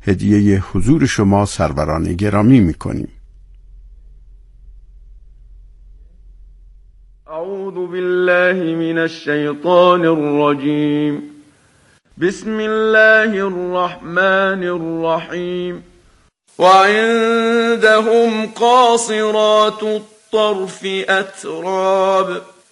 هدیه حضور شما سروران گرامی می‌کنیم. اعوذ بالله من الشیطان الرجیم. بسم الله الرحمن الرحیم. وعندهم قاصرات الطرف أتراب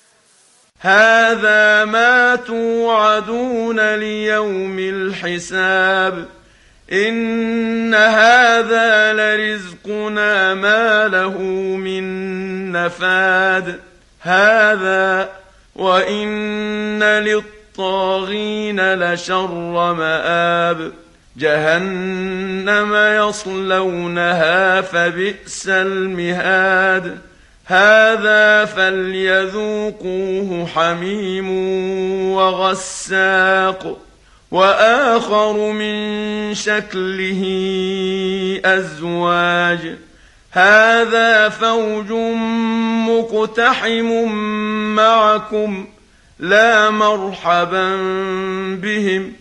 هذا ما توعدون ليوم الحساب إن هذا لرزقنا ما له من نفاد هذا وإن للطاغين لشر مآب جهنم يصلونها فبئس المهاد هذا فليذوقوه حميم وغساق وآخر من شكله أزواج هذا فوج مقتحم معكم لا مرحبا بهم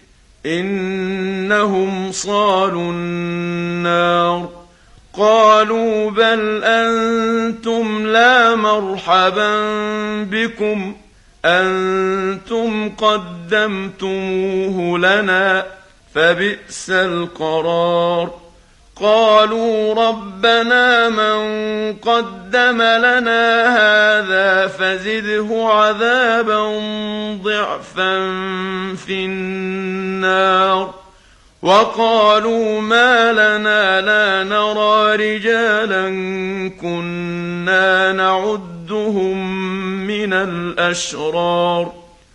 إنهم صالوا النار قالوا بل أنتم لا مرحبا بكم أنتم قدمتموه لنا فبئس القرار قالوا ربنا من قدم لنا هذا فزده عذابا ضعفا في النار وقالوا ما لنا لا نرى رجالا كنا نعدهم من الأشرار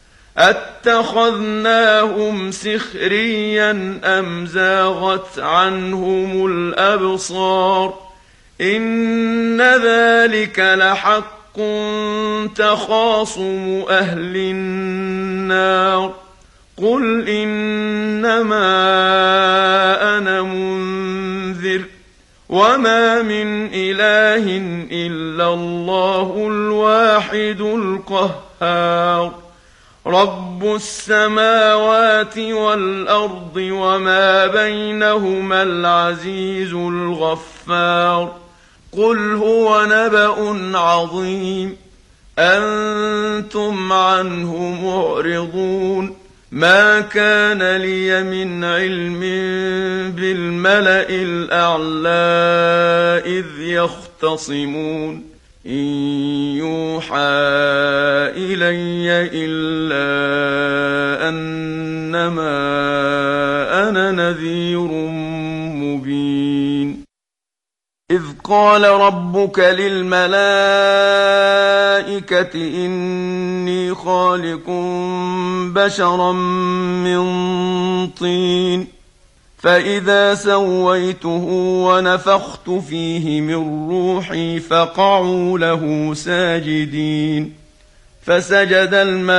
أتخذناهم سخريا أم زاغت عنهم الأبصار إن ذلك لحق تخاصم أهل النار قل إنما أنا منذر وما من إله إلا الله الواحد القهار رب السماوات والأرض وما بينهما العزيز الغفار قل هو نبأ عظيم أنتم عنه معرضون ما كان لي من علم بالملأ الأعلى إذ يختصمون إن يوحى إلي إلا أنما أنا نذير مبين إذ قال ربك للملائكة إني خالق بشرا من طين فإذا سويته ونفخت فيه من روحي فقعوا له ساجدين فسجد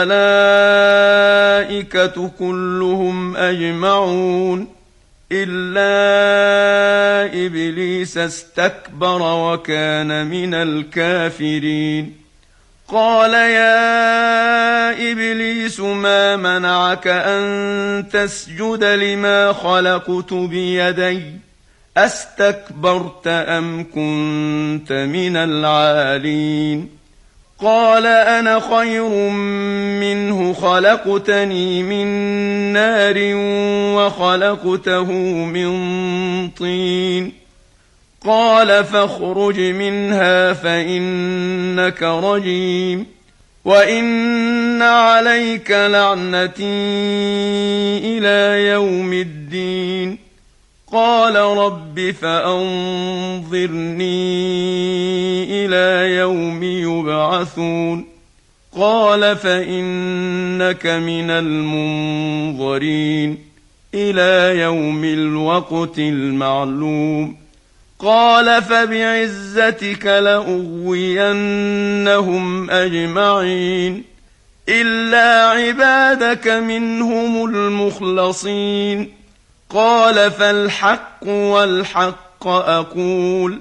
الملائكة كلهم أجمعون إلا إبليس استكبر وكان من الكافرين قال يا إبليس ما منعك أن تسجد لما خلقت بيدي أستكبرت أم كنت من العالين قال أنا خير منه خلقتني من نار وخلقته من طين قال فاخرج منها فإنك رجيم وإن عليك لعنتي إلى يوم الدين قال رب فأنظرني إلى يوم يبعثون قال فإنك من المنظرين إلى يوم الوقت المعلوم قال فبعزتك لأغوينهم أجمعين إلا عبادك منهم المخلصين قال فالحق والحق أقول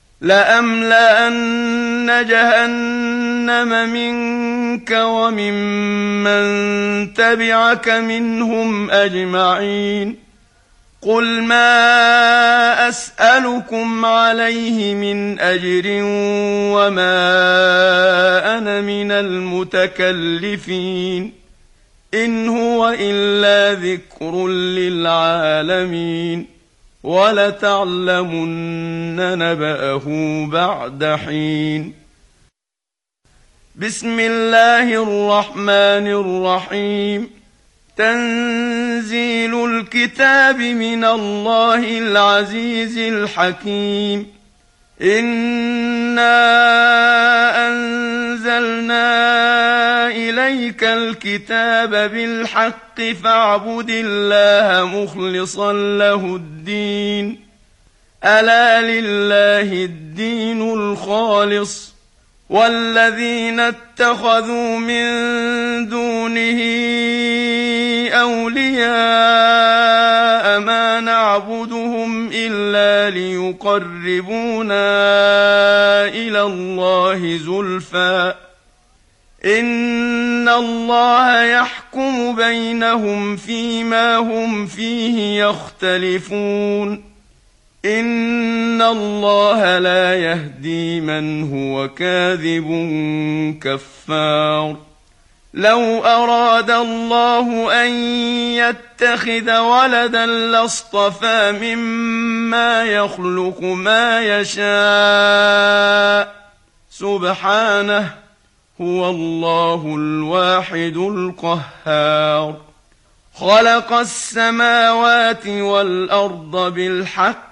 لأملأن جهنم منك وممن تبعك منهم أجمعين قل ما أسألكم عليه من أجر وما أنا من المتكلفين إن هو إلا ذكر للعالمين ولتعلمن نبأه بعد حين. بسم الله الرحمن الرحيم. تنزيل الكتاب من الله العزيز الحكيم. إنا أنزلنا إليك الكتاب بالحق فاعبد الله مخلصا له الدين ألا لله الدين الخالص والذين اتخذوا من دونه أولياء ما نعبدهم إلا ليقربونا إلى الله زلفى إن الله يحكم بينهم فيما هم فيه يختلفون إن الله لا يهدي من هو كاذب كفار. لو أراد الله أن يتخذ ولدا لاصطفى مما يخلق ما يشاء سبحانه هو الله الواحد القهار. خلق السماوات والأرض بالحق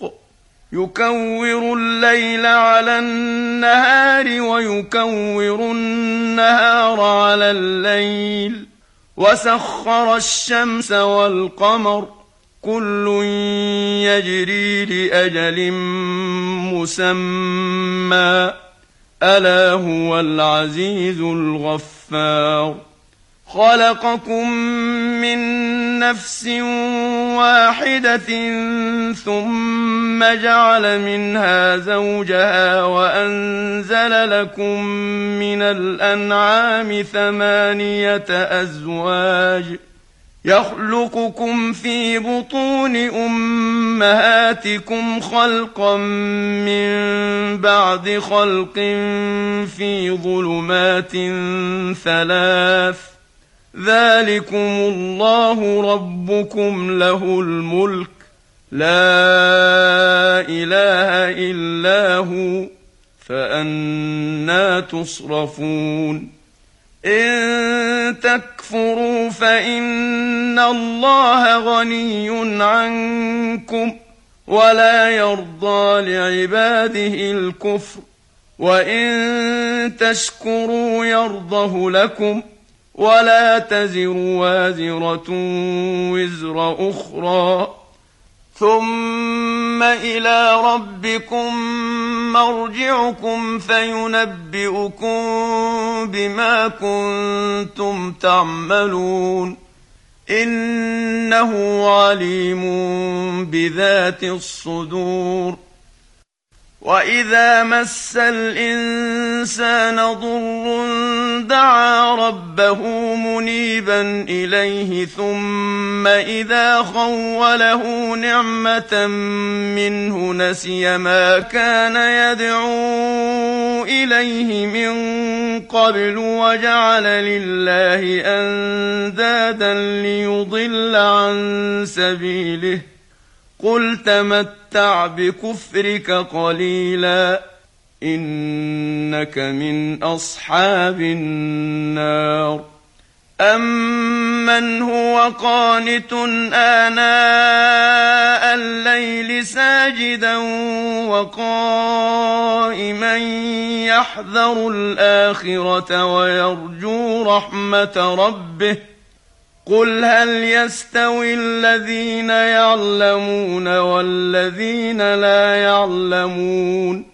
يكور الليل على النهار ويكور النهار على الليل وسخر الشمس والقمر كل يجري لأجل مسمى ألا هو العزيز الغفار. خلقكم من نفس واحدة ثم جعل منها زوجها وأنزل لكم من الأنعام 8 أزواج يخلقكم في بطون أمهاتكم خلقا من بعد خلق في ظلمات 3 ذلكم الله ربكم له الملك لا إله إلا هو فأنى تصرفون. إن تكفروا فإن الله غني عنكم ولا يرضى لعباده الكفر وإن تشكروا يرضه لكم ولا تزر وازرة وزر أخرى ثم إلى ربكم مرجعكم فينبئكم بما كنتم تعملون إنه عليم بذات الصدور. وإذا مس الإنسان ضر دعا ربه منيبا إليه ثم إذا خوله نعمة منه نسي ما كان يدعو إليه من قبل وجعل لله أندادا ليضل عن سبيله قل تمتع بكفرك قليلا إنك من أصحاب النار. أمن هو قانت آناء الليل ساجدا وقائما يحذر الآخرة ويرجو رحمة ربه قل هل يستوي الذين يعلمون والذين لا يعلمون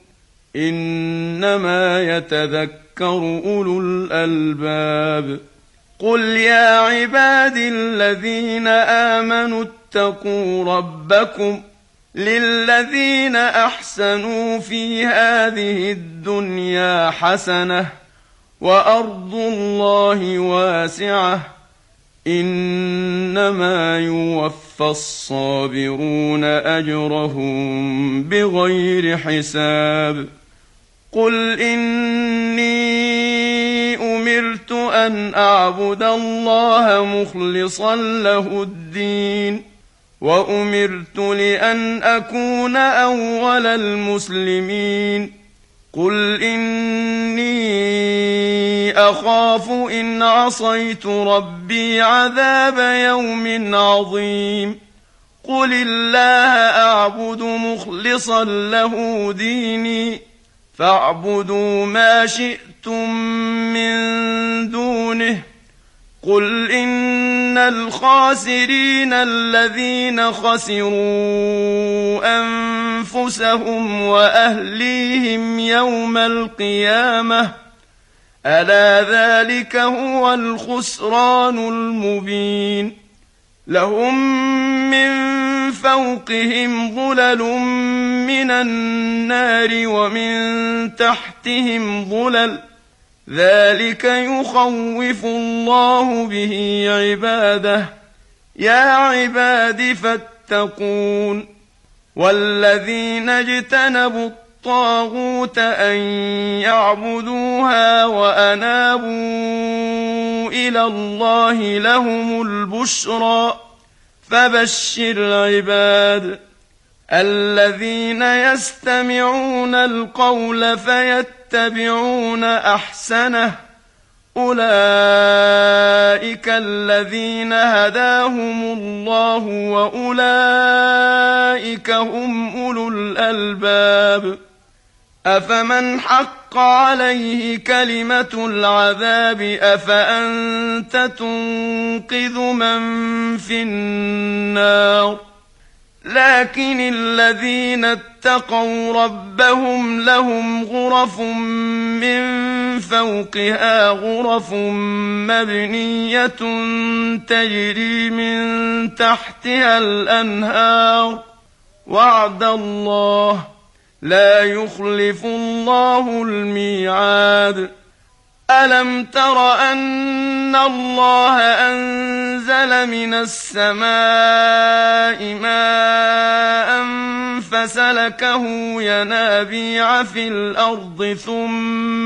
إنما يتذكر أولو الألباب. قل يا عبادي الذين آمنوا اتقوا ربكم للذين أحسنوا في هذه الدنيا حسنة وأرض الله واسعة إنما يوفى الصابرون أجرهم بغير حساب قل إني أمرت أن أعبد الله مخلصا له الدين وأمرت لأن أكون أول المسلمين قل إني أخاف إن عصيت ربي عذاب يوم عظيم قل الله أعبد مخلصا له ديني فاعبدوا ما شئتم من دونه قل إن الخاسرين الذين خسروا أنفسهم وأهليهم يوم القيامة ألا ذلك هو الخسران المبين لهم من فوقهم ظلل من النار ومن تحتهم ظلل ذلك يخوف الله به عباده يا عباد فاتقون والذين اجتنبوا الطاغوت أن يعبدوها وأنابوا إلى الله لهم البشرى فبشر عباد الذين يستمعون القول فيتبعون أحسنه أولئك الذين هداهم الله وأولئك هم أولو الألباب أفمن حق عليه كلمة العذاب أفأنت تنقذ من في النار لكن الذين اتقوا ربهم لهم غرف من فوقها غرف مبنية تجري من تحتها الأنهار وعد الله لا يخلف الله الميعاد ألم تر أن الله أنزل من السماء ماء فسلكه ينابيع في الأرض ثم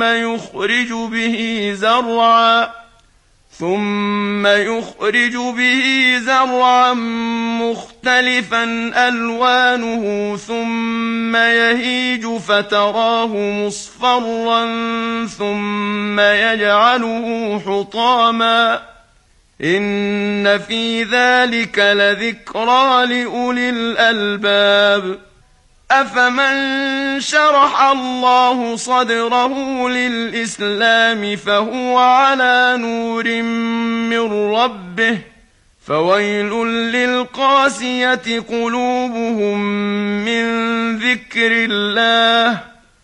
يخرج به زرعا مختلفا ألوانه ثم يهيج فتراه مصفرا ثم يجعله حطاما إن في ذلك لذكرى لأولي الألباب أفمن شرح الله صدره للإسلام فهو على نور من ربه فويل للقاسية قلوبهم من ذكر الله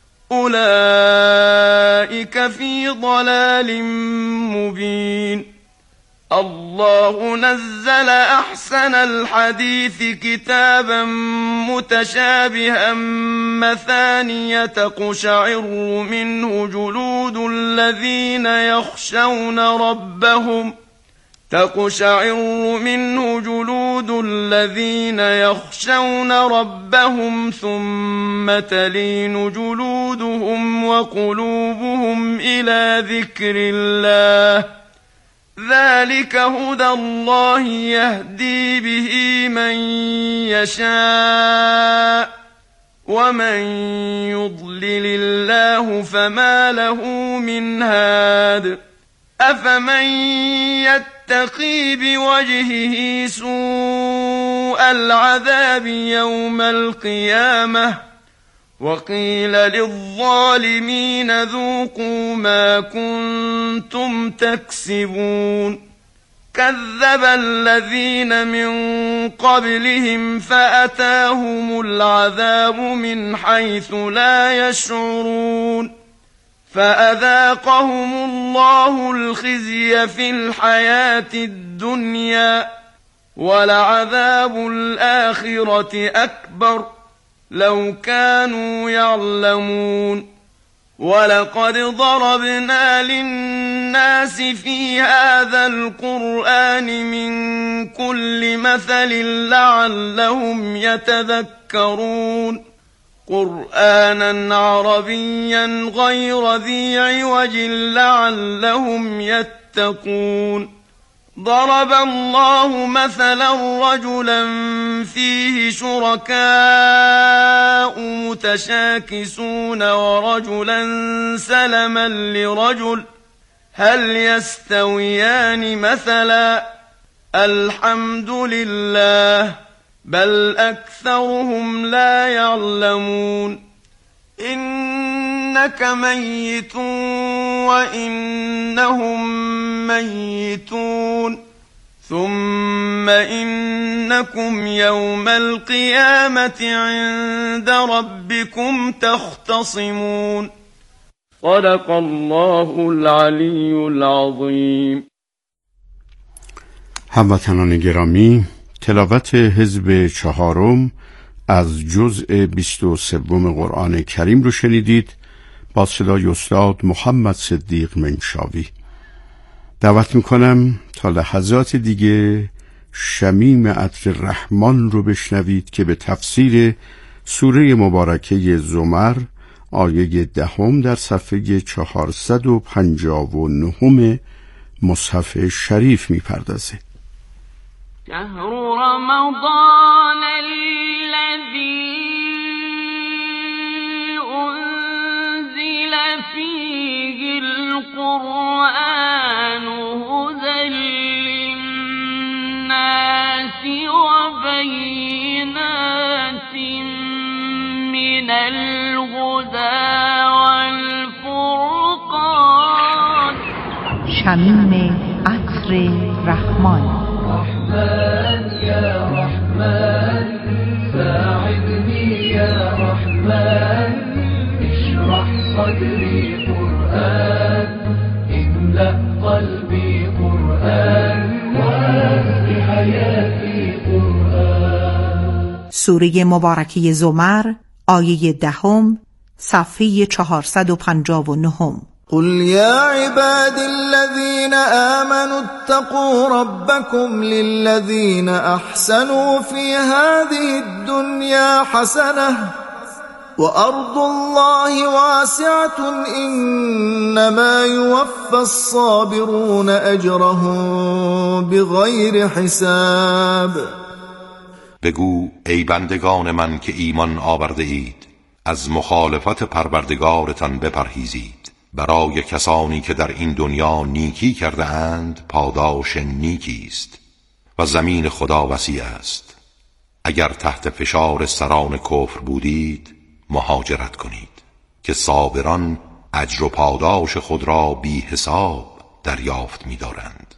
أولئك في ضلال مبين الله نزل أحسن الحديث كتابا متشابها مثانية تقشعر منه جلود الذين يخشون ربهم ثم تلين جلودهم وقلوبهم إلى ذكر الله ذلك هدى الله يهدي به من يشاء ومن يضلل الله فما له من هاد أفمن يتقي بوجهه سوء العذاب يوم القيامة وقيل للظالمين ذوقوا ما كنتم تكسبون كذب الذين من قبلهم فأتاهم العذاب من حيث لا يشعرون فأذاقهم الله الخزي في الحياة الدنيا ولعذاب الآخرة أكبر لو كانوا يعلمون ولقد ضربنا للناس للناس في هذا القرآن من كل مثل لعلهم يتذكرون قرآنا عربيا غير ذي عوج لعلهم يتقون ضرب الله مثلا رجلا فيه شركاء متشاكسون ورجلا سلما لرجل هل يستويان مثلا الحمد لله بل أكثرهم لا يعلمون إنك ميت وإنهم ميتون ثم إنكم يوم القيامة عند ربكم تختصمون صدق الله العلی العظیم. هموطنان گرامی، تلاوت حزب چهارم از جزء 23 قرآن کریم رو شنیدید با صدای استاد محمد صدیق منشاوی. دعوت میکنم تا لحظات دیگه شمیم عطر رحمان رو بشنوید که به تفسیر سوره مبارکه زمر آیه 10 در صفحه 459 مصحف شریف میپردازه. شهر رمضان الذي أنزل فيه القرآن هدى للناس وبينات من الهدى والفرقان. شمیم عطر رحمان. رحمن يا رحمن ساعدني يا رحمن اشرح صدري قرآن املأ قلبي قرآن واسق حياتي قرآن. سوره مبارکه زمر آیه 10 صفحه 459. قل يا عباد الذين آمنوا اتقوا ربكم للذين أحسنوا في هذه الدنيا حسنة وأرض الله واسعة إنما يوفى الصابرون أجرهم بغير حساب. بگو ای بندگان من که ایمان آورده اید، از مخالفت پروردگارتان بپرهیزید. برای کسانی که در این دنیا نیکی کرده اند پاداش نیکی است و زمین خدا وسیع است. اگر تحت فشار سران کفر بودید مهاجرت کنید که صابران اجر و پاداش خود را بی حساب دریافت می‌دارند.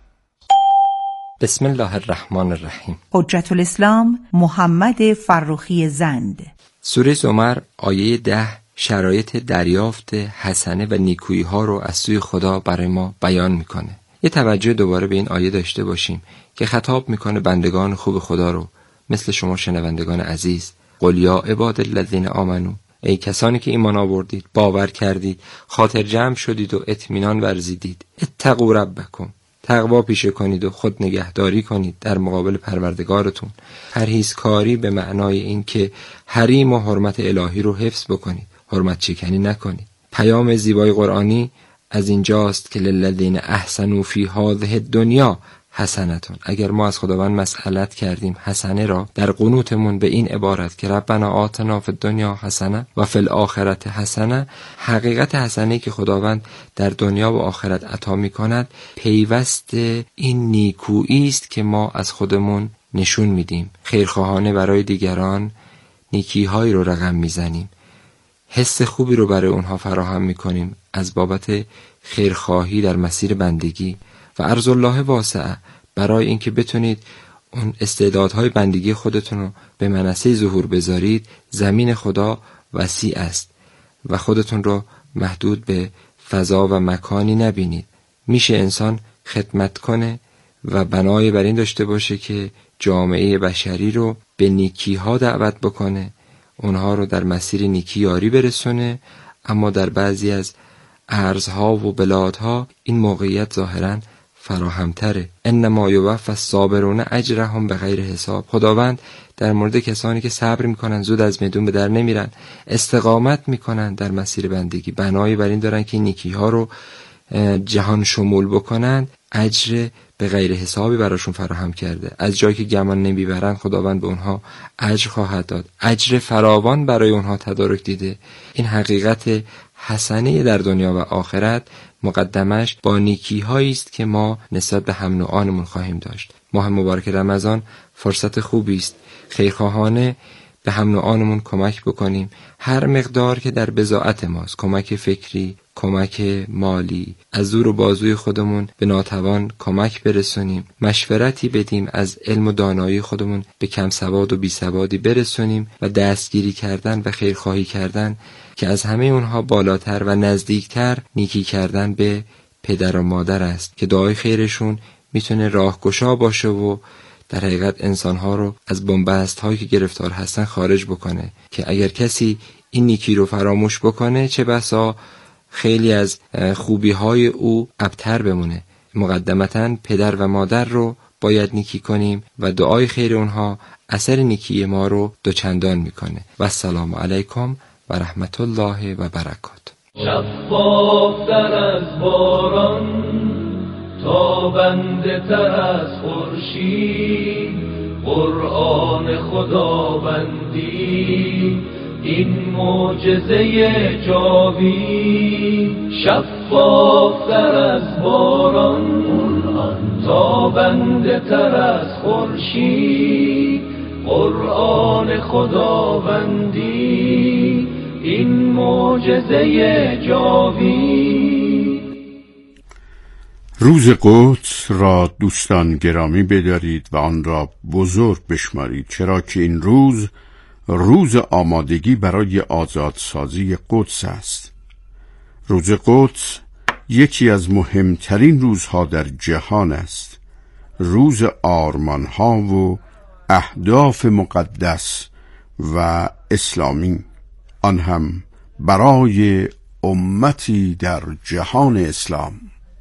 بسم الله الرحمن الرحیم. حجت الاسلام محمد فرخی زند. سوره زمر آیه 10 شرایط دریافت حسنه و نیکویی ها رو از سوی خدا برای ما بیان میکنه. یه توجه دوباره به این آیه داشته باشیم که خطاب میکنه بندگان خوب خدا رو، مثل شما شنوندگان عزیز. قل یا عباد الذین آمنو، ای کسانی که ایمان آوردید، باور کردید، خاطر جمع شدید و اطمینان ورزیدید، اتقوا ربکم، تقوا پیشه کنید و خود نگهداری کنید در مقابل پروردگارتون. پرهیزکاری به معنای این که حریم و حرمت الهی رو حفظ بکنید، حرمت چکنی نکنید. پیام زیبای قرآنی از اینجاست که للذین احسنوا فی هذه الدنیا حسنتون. اگر ما از خداوند مسئلت کردیم حسنه را در قنوتمون به این عبارت که ربنا آتنا فی الدنیا حسنه و فی الاخرة حسنه، حقیقت حسنه‌ای که خداوند در دنیا و آخرت عطا می‌کند پیوست این نیکویی است که ما از خودمون نشون میدیم. خیرخواهانه برای دیگران نیکی‌هایی رو رقم میزنیم، حس خوبی رو برای اونها فراهم می‌کنیم از بابت خیرخواهی در مسیر بندگی. و ارض الله واسعه، برای اینکه بتونید اون استعدادهای بندگی خودتون رو به منصه ظهور بذارید، زمین خدا وسیع است و خودتون رو محدود به فضا و مکانی نبینید. میشه انسان خدمت کنه و بنای بر این داشته باشه که جامعه بشری رو به نیکی ها دعوت بکنه، اونها رو در مسیر نیکی یاری برسونه، اما در بعضی از ارزها و بلادها این موقعیت ظاهراً فراهمتره. انما یوفی الصابرون اجرهم بغیر حساب. خداوند در مورد کسانی که صبر میکنن، زود از میدون به در نمیرن، استقامت میکنن در مسیر بندگی، بنایی بر این دارن که نیکی ها رو جهان شمول بکنن، اجر به غیر حسابی براشون فراهم کرده. از جایی که گمان نمیبرن خداوند به اونها اجر خواهد داد، اجر فراوان برای اونها تدارک دیده. این حقیقت حسنه در دنیا و آخرت مقدمش با نیکی هایی است که ما نسبت به هم نوعانمون خواهیم داشت. ماه مبارک رمضان فرصت خوبی است خیرخواهانه به هم نوعانمون کمک بکنیم، هر مقدار که در بضاعت ماست، کمک فکری، کمک مالی، از زور و بازوی خودمون به ناتوان کمک برسونیم، مشورتی بدیم، از علم و دانایی خودمون به کم سواد و بی سوادی برسونیم و دستگیری کردن و خیرخواهی کردن که از همه اونها بالاتر و نزدیکتر نیکی کردن به پدر و مادر است که دعای خیرشون میتونه راهگشا باشه و در حقیقت انسانها رو از بنبست هایی که گرفتار هستن خارج بکنه، که اگر کسی این نیکی رو فراموش بکنه چه بسا خیلی از خوبی های او ابتر بمونه. مقدمتاً پدر و مادر رو باید نیکی کنیم و دعای خیر اونها اثر نیکی ما رو دوچندان میکنه. و السلام علیکم و رحمت الله و برکاته. شفافتر از باران، تابنده تر از خورشید، قرآن خداوندی این معجزه جاوید. شفافتر از باران، تابنده تر از خورشید، قرآن خداوندی این معجزه جاوید. روز قدس را دوستان گرامی بدارید و آن را بزرگ بشمارید، چرا که این روز آمادگی برای آزادسازی قدس است. روز قدس یکی از مهمترین روزها در جهان است، روز آرمانها و اهداف مقدس و اسلامی، آن هم برای امتی در جهان اسلام.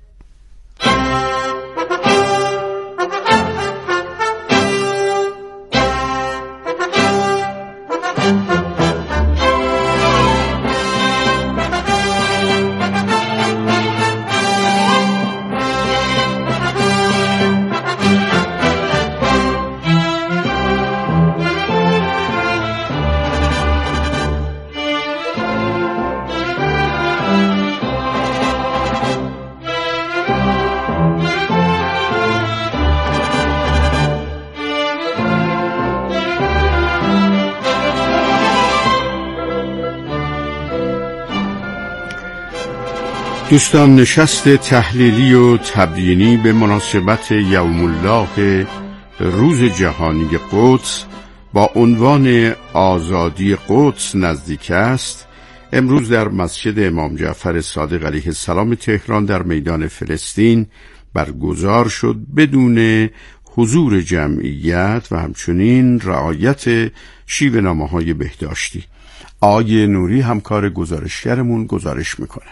دوستان، نشست تحلیلی و تبیینی به مناسبت یوم الله روز جهانی قدس با عنوان آزادی قدس نزدیک است امروز در مسجد امام جعفر صادق علیه السلام تهران در میدان فلسطین برگزار شد بدون حضور جمعیت و همچنین رعایت شیوه‌نامه‌های بهداشتی. آقای نوری همکار گزارشگرمون گزارش میکنه.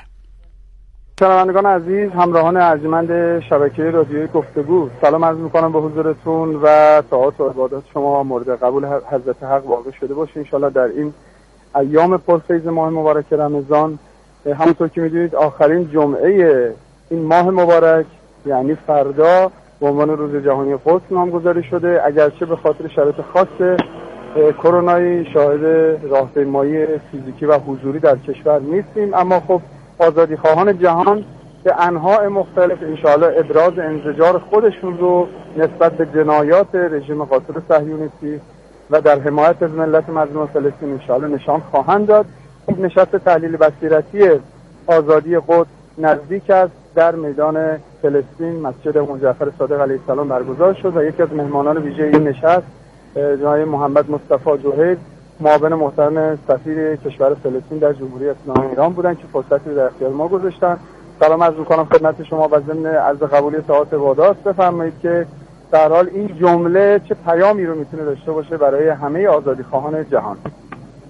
شنوندگان عزیز، همراهان ارجمند شبکه رادیویی گفتگو، سلام عرض میکنم به حضورتون و طاعات و عبادات شما مورد قبول حضرت حق واقع شده باشه انشالله در این ایام پرفیض ماه مبارک رمضان. همونطور که میدونید آخرین جمعه این ماه مبارک یعنی فردا به عنوان روز جهانی قدس نامگذاری شده. اگرچه به خاطر شرایط خاص کرونایی شاهد راهپیمایی فیزیکی و حضوری در کشور نیستیم، اما خب آزادی خواهان جهان به انواع مختلف انشاءالله ابراز انزجار خودشون رو نسبت به جنایات رژیم قاطر صهیونیستی و در حمایت از ملت مظلوم فلسطین انشاءالله نشان خواهند داد. این نشست تحلیل بصیرتی آزادی قدس نزدیک است در میدان فلسطین مسجد امام جعفر صادق علیه السلام برگزار شد و یکی از مهمانان ویژه این نشست جناب محمد مصطفی جوهر، معاون محترم سفیر کشور فلسطین در جمهوری اسلامی ایران بودن که فرصتی در اختیار ما گذاشتن. سلام عرض می‌کنم خدمت شما و ضمن عرض قبولی طاعات وعدات بفرمایید که در حال این جمله چه پیامی رو میتونه داشته باشه برای همه آزادی خواهان جهان.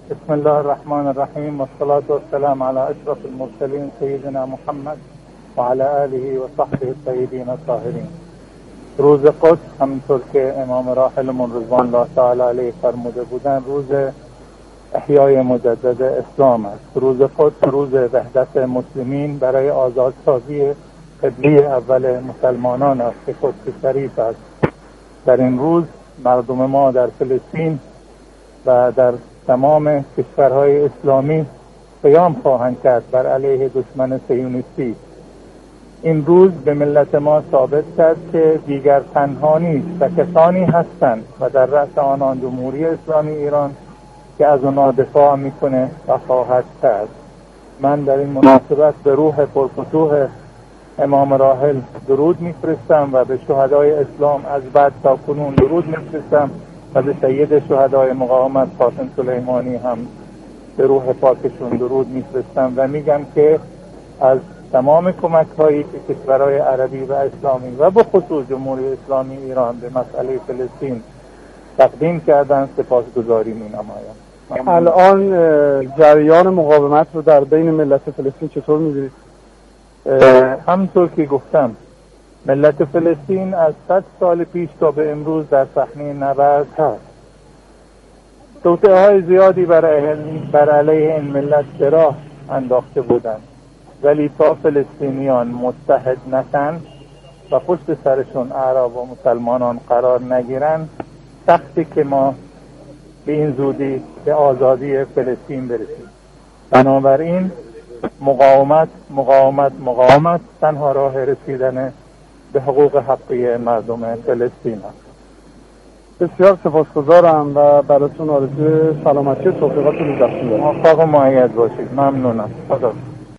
بسم الله الرحمن الرحیم و الصلاة والسلام علی اشرف المرسلین سیدنا محمد و علی آله و صحبه الطیبین الطاهرین. روز قدس همونطور که امام راحلمون رضوان الله تعالی علیه فرموده بودن روز احیای مجدد اسلام است. روز قدس روز وحدت مسلمین برای آزادسازی قبله اول مسلمانان است که قدس شریف است. در این روز مردم ما در فلسطین و در تمام کشورهای اسلامی قیام خواهند کرد بر علیه دشمن صهیونیستی. این روز به ملت ما ثابت کرد که دیگر تنها نیست و کسانی هستند و در رأس آنان جمهوری اسلامی ایران که از آنها دفاع میکنه و خواهد کرد. من در این مناسبت به روح پرفتوح امام راحل درود میفرستم و به شهدای اسلام از بعد تا کنون درود میفرستم و به سید شهدای مقاومت قاسم سلیمانی هم به روح پاکشون درود میفرستم و میگم که از تمام کمک هایی که کشورهای عربی و اسلامی و به خصوص جمهوری اسلامی ایران به مسئله فلسطین تقدیم کردن سپاسگزاری می‌نمایم. الان جریان مقاومت رو در بین ملت فلسطین چطور می‌بینید؟ همونطور که گفتم ملت فلسطین از 100 سال پیش تا به امروز در صحنه نبرد هست. توطئه‌های زیادی بر علیه این ملت به راه انداخته بودند، ولی تا فلسطینیان متحد نشن و پشت سرشون اعراب و مسلمانان قرار نگیرن سختی که ما به این زودی به آزادی فلسطین برسیم. بنابراین مقاومت مقاومت مقاومت تنها راه رسیدن به حقوق حقیقی مردم فلسطین است. بسیار سپاسگزارم و براتون آرزوی سلامتی و توفیقات رو داشته باشید. موفق و مؤید باشید. ممنونم. خدا.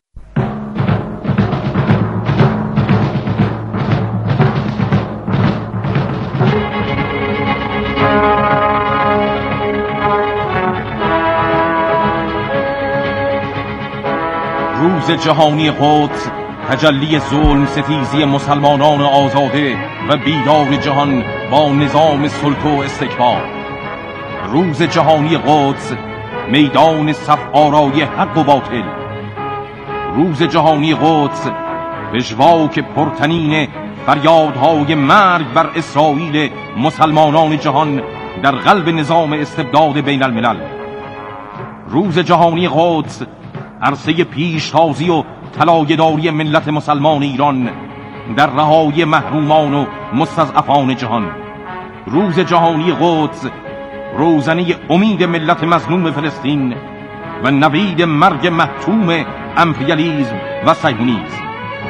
روز جهانی قدس، تجلی ظلم ستیزی مسلمانان آزاده و بیدار جهان با نظام سلطه و استکبار. روز جهانی قدس، میدان صف آرای حق و باطل. روز جهانی قدس، پژواک پرتنین فریادهای مرگ بر اسرائیل مسلمانان جهان در قلب نظام استبداد بین الملل. روز جهانی قدس، عرصه پیشتازی و طلایه‌داری ملت مسلمان ایران در رهایی محرومان و مستضعفان جهان. روز جهانی قدس، روزنه امید ملت مظلوم فلسطین و نوید مرگ محتوم امپریالیسم و صهیونیسم.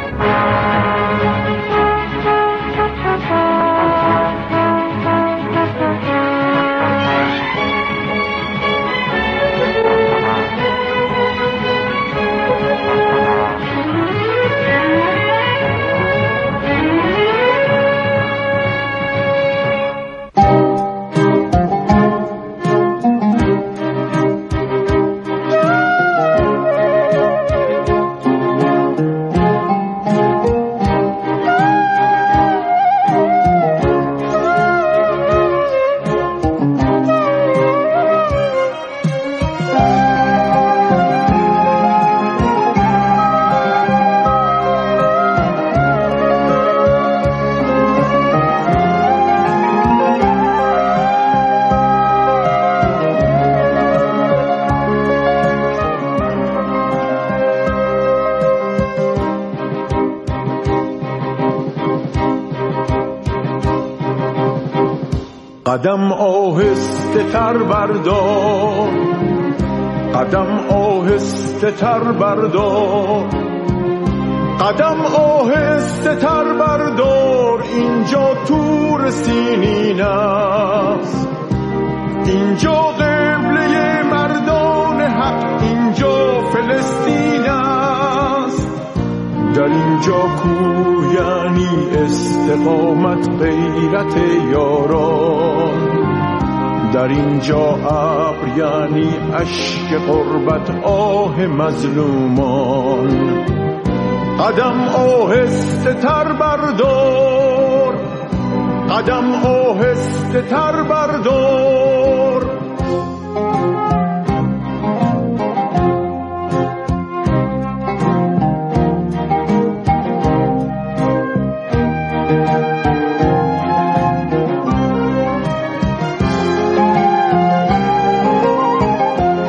قدم آهسته تر بردار، قدم آهسته تر بردار، قدم آهسته تر بردار. اینجا تور سینین است، اینجا قبله مردان حق، اینجا فلسطین است. در اینجا کوه یعنی استقامت غیرت یاران، در اینجا ابر یعنی اشک غربت آه مظلومان. قدم آهسته تر بردار، قدم آهسته تر بردار.